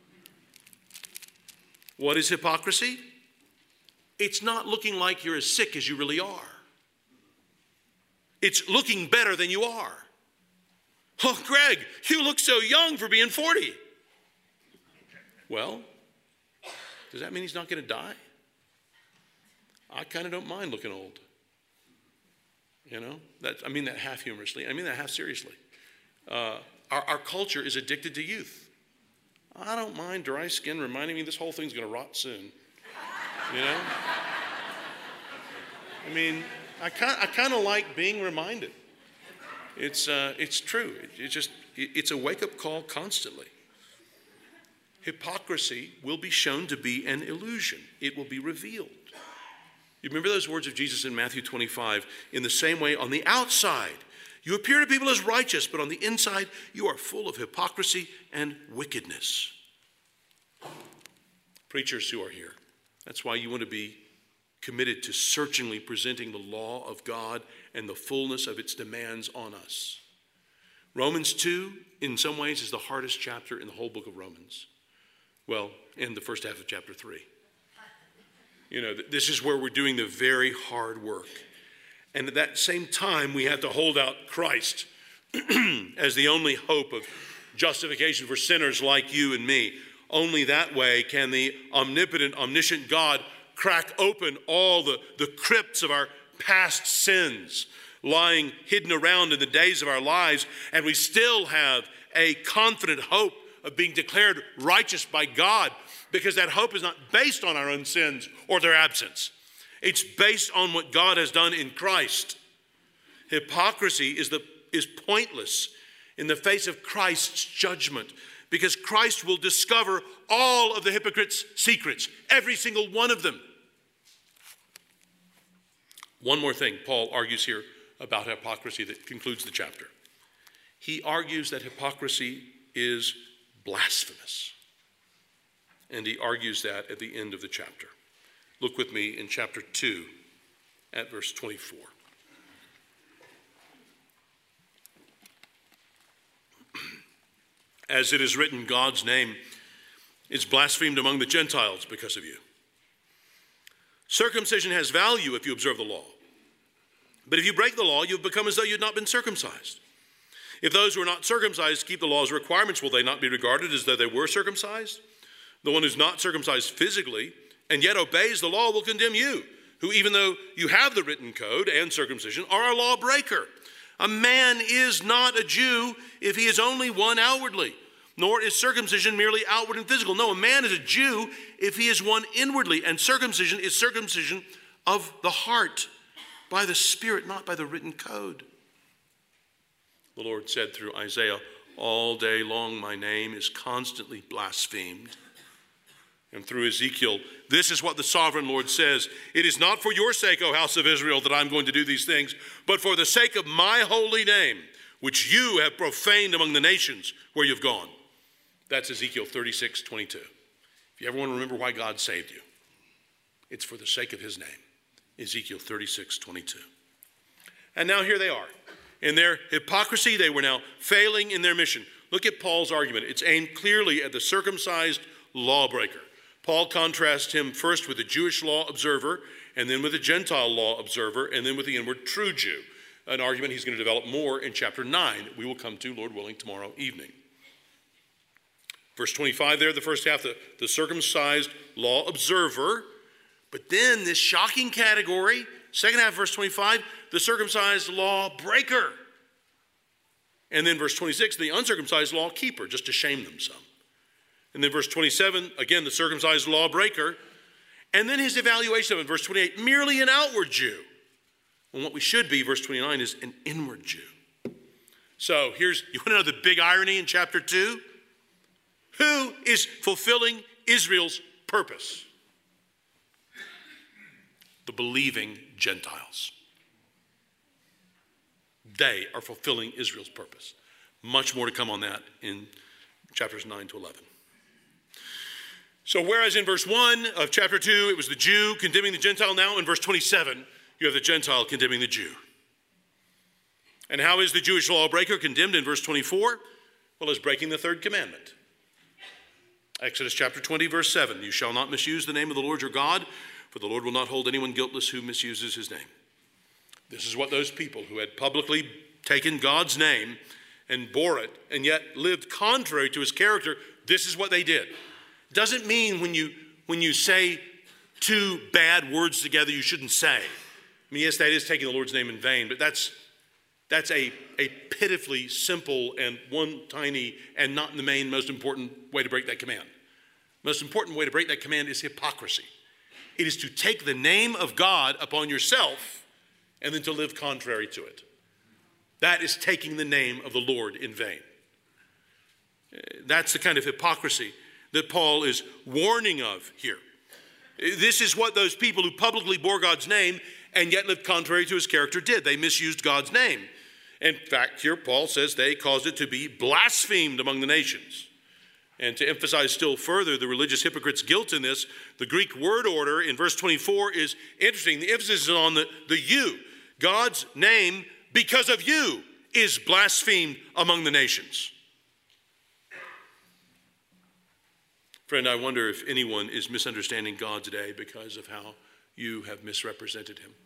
What is hypocrisy? It's not looking like you're as sick as you really are. It's looking better than you are. Oh, Greg, you look so young for being forty. Well, does that mean he's not going to die? I kind of don't mind looking old. You know, that, I mean that half humorously. I mean that half seriously. Uh, our, our culture is addicted to youth. I don't mind dry skin reminding me this whole thing's going to rot soon. You know? I mean, I kind I kind of like being reminded. It's uh, it's true. It, it just it, it's a wake-up call constantly. Hypocrisy will be shown to be an illusion. It will be revealed. You remember those words of Jesus in Matthew twenty-five? In the same way, on the outside, you appear to people as righteous, but on the inside, you are full of hypocrisy and wickedness. Preachers who are here, that's why you want to be committed to searchingly presenting the law of God and the fullness of its demands on us. Romans two, in some ways, is the hardest chapter in the whole book of Romans. Well, in the first half of chapter three. You know, this is where we're doing the very hard work. And at that same time, we have to hold out Christ as the only hope of justification for sinners like you and me. Only that way can the omnipotent, omniscient God crack open all the, the crypts of our past sins lying hidden around in the days of our lives, and we still have a confident hope of being declared righteous by God, because that hope is not based on our own sins or their absence. It's based on what God has done in Christ. Hypocrisy is, the, is pointless in the face of Christ's judgment, because Christ will discover all of the hypocrites' secrets, every single one of them. One more thing Paul argues here about hypocrisy that concludes the chapter. He argues that hypocrisy is blasphemous. And he argues that at the end of the chapter. Look with me in chapter two at verse twenty-four. As it is written, God's name is blasphemed among the Gentiles because of you. Circumcision has value if you observe the law. But if you break the law, you've become as though you had not been circumcised. If those who are not circumcised keep the law's requirements, will they not be regarded as though they were circumcised? The one who's not circumcised physically and yet obeys the law will condemn you, who even though you have the written code and circumcision, are a lawbreaker. A man is not a Jew if he is only one outwardly, nor is circumcision merely outward and physical. No, a man is a Jew if he is one inwardly, and circumcision is circumcision of the heart, by the Spirit, not by the written code. The Lord said through Isaiah, all day long my name is constantly blasphemed. And through Ezekiel, this is what the sovereign Lord says. It is not for your sake, O house of Israel, that I'm going to do these things, but for the sake of my holy name, which you have profaned among the nations where you've gone. That's Ezekiel thirty-six twenty-two. If you ever want to remember why God saved you, it's for the sake of his name. Ezekiel thirty-six twenty-two. And now here they are. In their hypocrisy, they were now failing in their mission. Look at Paul's argument. It's aimed clearly at the circumcised lawbreaker. Paul contrasts him first with the Jewish law observer, and then with the Gentile law observer, and then with the inward true Jew. An argument he's going to develop more in chapter nine. We will come to, Lord willing, tomorrow evening. Verse twenty-five there, the first half, the, the circumcised law observer. But then this shocking category, second half, verse twenty-five, the circumcised law breaker. And then verse twenty-six, the uncircumcised law keeper, just to shame them some. And then verse twenty-seven, again, the circumcised law breaker. And then his evaluation of it, verse twenty-eight, merely an outward Jew. And what we should be, verse twenty-nine, is an inward Jew. So here's, you want to know the big irony in chapter two? Who is fulfilling Israel's purpose? The believing Gentiles. They are fulfilling Israel's purpose. Much more to come on that in chapters nine to eleven. So whereas in verse one of chapter two, it was the Jew condemning the Gentile, now in verse twenty-seven, you have the Gentile condemning the Jew. And how is the Jewish lawbreaker condemned in verse twenty-four? Well, as breaking the third commandment. Exodus chapter twenty, verse seven, you shall not misuse the name of the Lord your God, for the Lord will not hold anyone guiltless who misuses his name. This is what those people who had publicly taken God's name and bore it and yet lived contrary to his character, this is what they did. Doesn't mean when you, when you say two bad words together you shouldn't say. I mean, yes, that is taking the Lord's name in vain, but that's, that's a, a pitifully simple and one tiny and not in the main most important way to break that command. Most important way to break that command is hypocrisy. It is to take the name of God upon yourself and then to live contrary to it. That is taking the name of the Lord in vain. That's the kind of hypocrisy that Paul is warning of here. This is what those people who publicly bore God's name and yet lived contrary to his character did. They misused God's name. In fact, here Paul says they caused it to be blasphemed among the nations. And to emphasize still further the religious hypocrites' guilt in this, the Greek word order in verse twenty-four is interesting. The emphasis is on the, the you. God's name, because of you, is blasphemed among the nations. Friend, I wonder if anyone is misunderstanding God today because of how you have misrepresented him.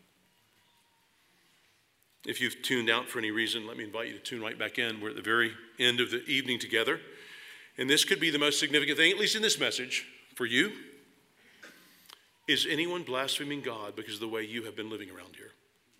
If you've tuned out for any reason, let me invite you to tune right back in. We're at the very end of the evening together. And this could be the most significant thing, at least in this message, for you. Is anyone blaspheming God because of the way you have been living around here?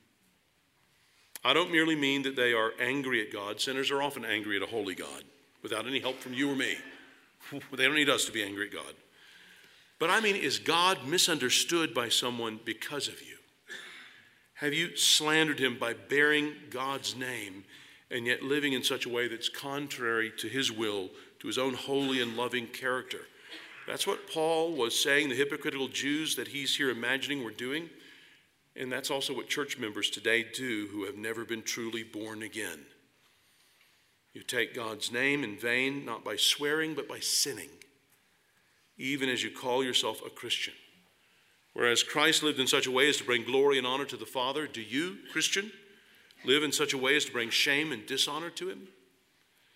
I don't merely mean that they are angry at God. Sinners are often angry at a holy God without any help from you or me. They don't need us to be angry at God. But I mean, is God misunderstood by someone because of you? Have you slandered him by bearing God's name and yet living in such a way that's contrary to his will, to his own holy and loving character? That's what Paul was saying the hypocritical Jews that he's here imagining were doing. And that's also what church members today do who have never been truly born again. You take God's name in vain, not by swearing, but by sinning, even as you call yourself a Christian. Whereas Christ lived in such a way as to bring glory and honor to the Father, do you, Christian, live in such a way as to bring shame and dishonor to him?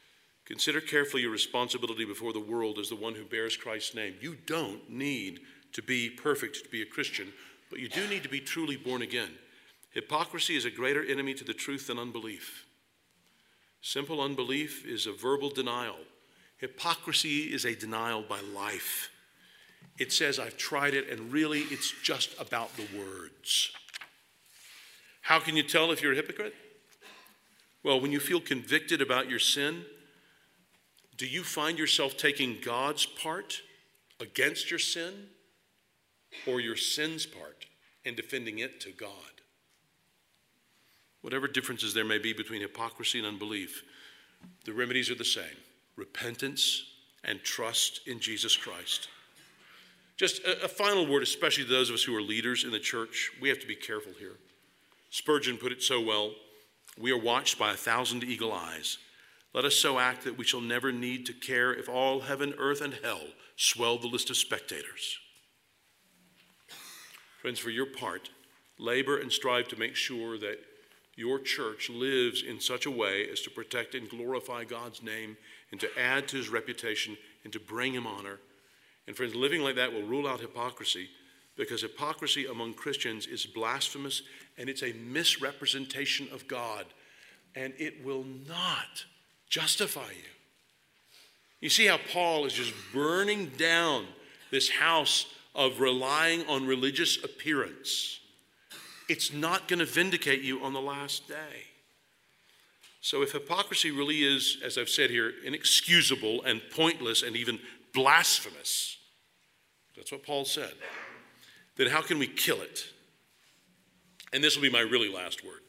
Consider carefully your responsibility before the world as the one who bears Christ's name. You don't need to be perfect to be a Christian, but you do need to be truly born again. Hypocrisy is a greater enemy to the truth than unbelief. Simple unbelief is a verbal denial. Hypocrisy is a denial by life. It says, I've tried it, and really it's just about the words. How can you tell if you're a hypocrite? Well, when you feel convicted about your sin, do you find yourself taking God's part against your sin, or your sin's part and defending it to God? Whatever differences there may be between hypocrisy and unbelief, the remedies are the same: repentance and trust in Jesus Christ. Just a, a final word, especially to those of us who are leaders in the church. We have to be careful here. Spurgeon put it so well: we are watched by a thousand eagle eyes. Let us so act that we shall never need to care if all heaven, earth, and hell swell the list of spectators. Friends, for your part, labor and strive to make sure that your church lives in such a way as to protect and glorify God's name and to add to his reputation and to bring him honor. And friends, living like that will rule out hypocrisy, because hypocrisy among Christians is blasphemous and it's a misrepresentation of God, and it will not justify you. You see how Paul is just burning down this house of relying on religious appearance. It's not going to vindicate you on the last day. So if hypocrisy really is, as I've said here, inexcusable and pointless and even blasphemous, that's what Paul said, then how can we kill it? And this will be my really last word.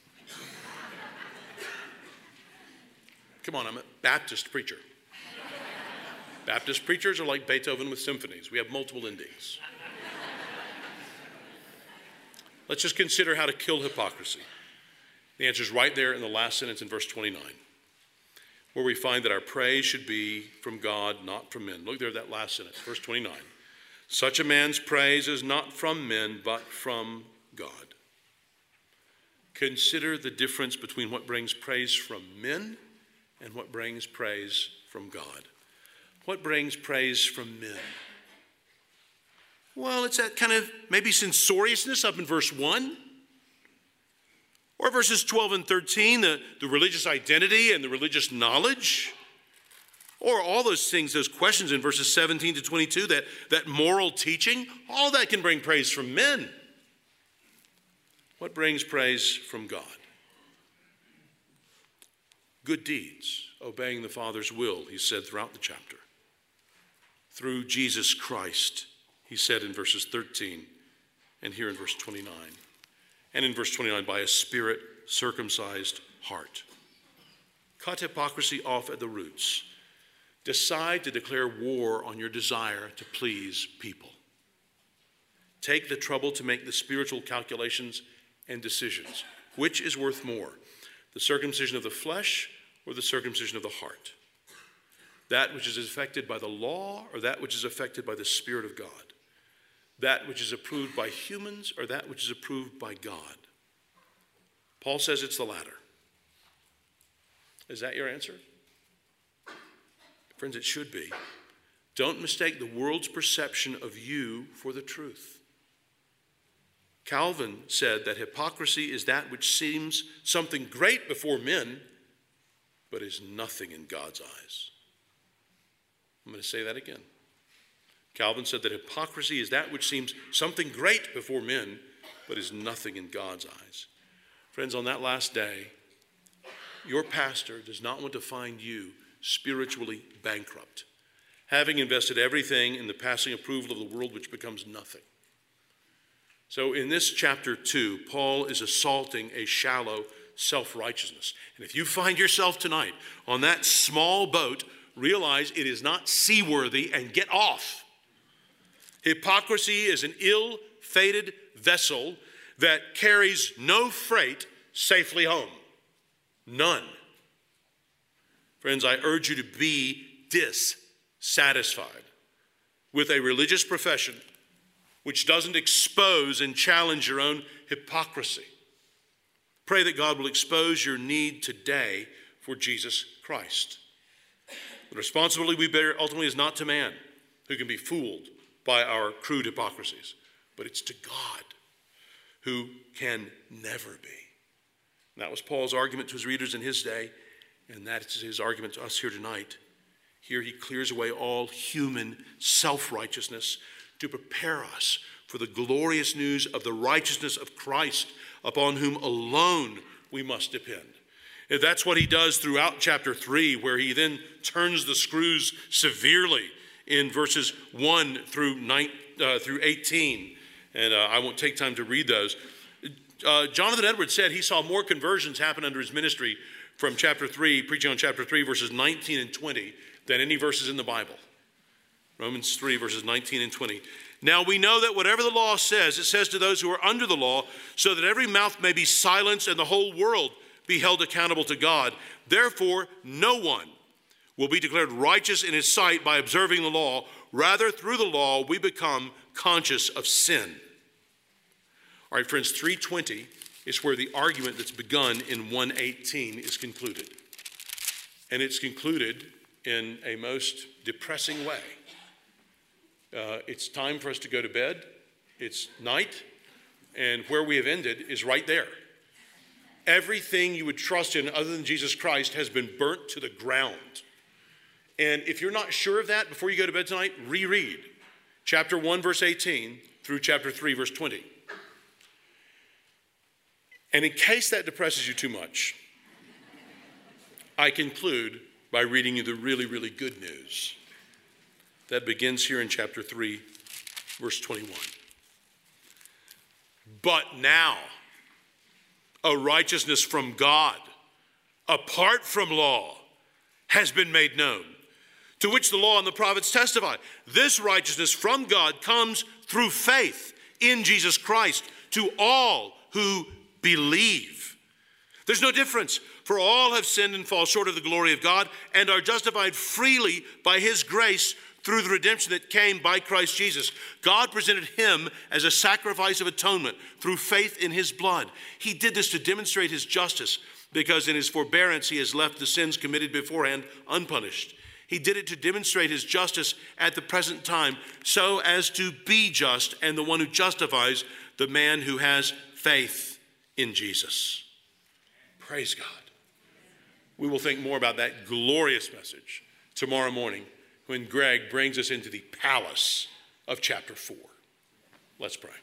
Come on, I'm a Baptist preacher. Baptist preachers are like Beethoven with symphonies. We have multiple endings. Let's just consider how to kill hypocrisy. The answer is right there in the last sentence in verse twenty-nine, where we find that our praise should be from God, not from men. Look there at that last sentence, verse twenty-nine. Such a man's praise is not from men, but from God. Consider the difference between what brings praise from men and what brings praise from God. What brings praise from men? Well, it's that kind of maybe censoriousness up in verse one. Or verses twelve and thirteen, the, the religious identity and the religious knowledge. Or all those things, those questions in verses seventeen to twenty-two, that, that moral teaching, all that can bring praise from men. What brings praise from God? Good deeds, obeying the Father's will, he said throughout the chapter. Through Jesus Christ, he said in verses thirteen and here in verse twenty-nine. And in verse twenty-nine, by a spirit circumcised heart. Cut hypocrisy off at the roots. Decide to declare war on your desire to please people. Take the trouble to make the spiritual calculations and decisions. Which is worth more, the circumcision of the flesh or the circumcision of the heart? That which is affected by the law or that which is affected by the Spirit of God? That which is approved by humans or that which is approved by God? Paul says it's the latter. Is that your answer? Friends, it should be. Don't mistake the world's perception of you for the truth. Calvin said that hypocrisy is that which seems something great before men, but is nothing in God's eyes. I'm going to say that again. Calvin said that hypocrisy is that which seems something great before men, but is nothing in God's eyes. Friends, on that last day, your pastor does not want to find you spiritually bankrupt, having invested everything in the passing approval of the world, which becomes nothing. So in this chapter two, Paul is assaulting a shallow self-righteousness. And if you find yourself tonight on that small boat, realize it is not seaworthy and get off. Hypocrisy is an ill-fated vessel that carries no freight safely home. None. Friends, I urge you to be dissatisfied with a religious profession which doesn't expose and challenge your own hypocrisy. Pray that God will expose your need today for Jesus Christ. The responsibility we bear ultimately is not to man, who can be fooled by our crude hypocrisies, but it's to God, who can never be. And that was Paul's argument to his readers in his day, and that is his argument to us here tonight. Here he clears away all human self-righteousness to prepare us for the glorious news of the righteousness of Christ, upon whom alone we must depend. And that's what he does throughout chapter three, where he then turns the screws severely in verses one through nine, uh, through eighteen. And uh, I won't take time to read those. Uh, Jonathan Edwards said he saw more conversions happen under his ministry from chapter three, preaching on chapter three, verses nineteen and twenty, than any verses in the Bible. Romans three, verses nineteen and twenty. Now we know that whatever the law says, it says to those who are under the law, so that every mouth may be silenced and the whole world be held accountable to God. Therefore, no one will be declared righteous in his sight by observing the law. Rather, through the law, we become conscious of sin. All right, friends, three twenty is where the argument that's begun in one eighteen is concluded. And it's concluded in a most depressing way. Uh, it's time for us to go to bed. It's night. And where we have ended is right there. Everything you would trust in other than Jesus Christ has been burnt to the ground. And if you're not sure of that, before you go to bed tonight, reread chapter one, verse eighteen through chapter three, verse twenty. And in case that depresses you too much, I conclude by reading you the really, really good news. That begins here in chapter three, verse twenty-one. But now, a righteousness from God, apart from law, has been made known, to which the law and the prophets testify. This righteousness from God comes through faith in Jesus Christ to all who believe. There's no difference, for all have sinned and fall short of the glory of God and are justified freely by his grace through the redemption that came by Christ Jesus. God presented him as a sacrifice of atonement through faith in his blood. He did this to demonstrate his justice, because in his forbearance he has left the sins committed beforehand unpunished. He did it to demonstrate his justice at the present time, so as to be just and the one who justifies the man who has faith in Jesus. Praise God. We will think more about that glorious message tomorrow morning when Greg brings us into the palace of chapter four. Let's pray.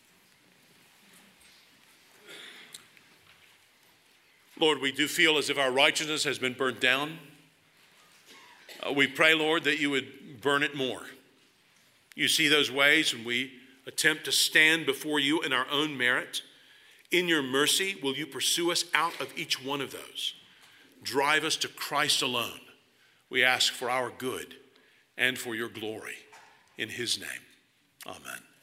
Lord, we do feel as if our righteousness has been burnt down. Uh, we pray, Lord, that you would burn it more. You see those ways when we attempt to stand before you in our own merit. In your mercy, will you pursue us out of each one of those? Drive us to Christ alone. We ask for our good and for your glory. In his name, amen.